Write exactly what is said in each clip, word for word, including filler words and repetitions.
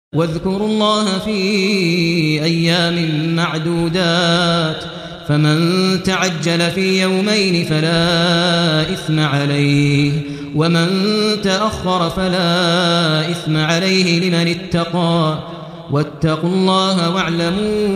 واذكروا الله في أيام معدودات فمن تعجل في يومين فلا إثم عليه ومن تأخر فلا إثم عليه لمن اتقى واتقوا الله واعلموا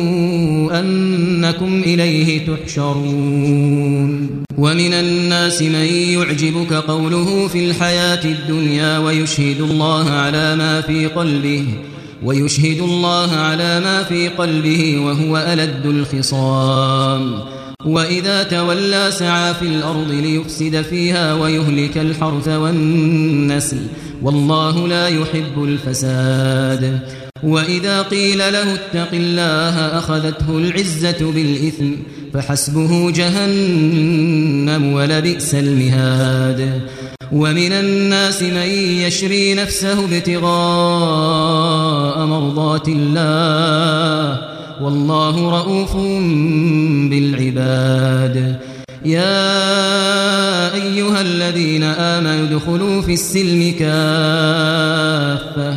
أنكم إليه تحشرون. ومن الناس من يعجبك قوله في الحياة الدنيا ويشهد الله على ما في قلبه ويشهد الله على ما في قلبه وهو ألد الخصام وإذا تولى سعى في الأرض ليفسد فيها ويهلك الحرث والنسل والله لا يحب الفساد. وإذا قيل له اتق الله أخذته العزة بالإثم فحسبه جهنم ولبئس المهاد. ومن الناس من يشري نفسه ابتغاء مرضات الله والله رؤوف بالعباد. يا أيها الذين آمنوا ادخلوا في السلم كافة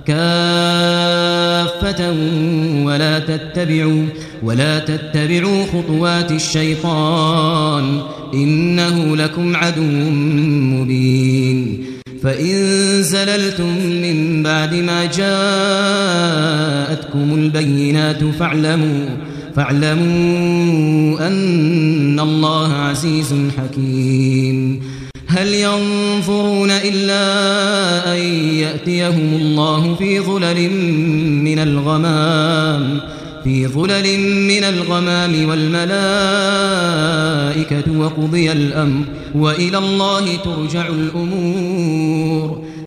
كافة ولا تتبعوا ولا تتبعوا خطوات الشيطان إنه لكم عدو مبين. فإن زللتم من بعد ما جاءتكم البينات فاعلموا فاعلموا أن الله عزيز حكيم. هل ينظرون إلا أن يأتيهم الله في ظلل من الغمام في ظلل من الغمام والملائكة وقضي الأمر وإلى الله ترجع الأمور.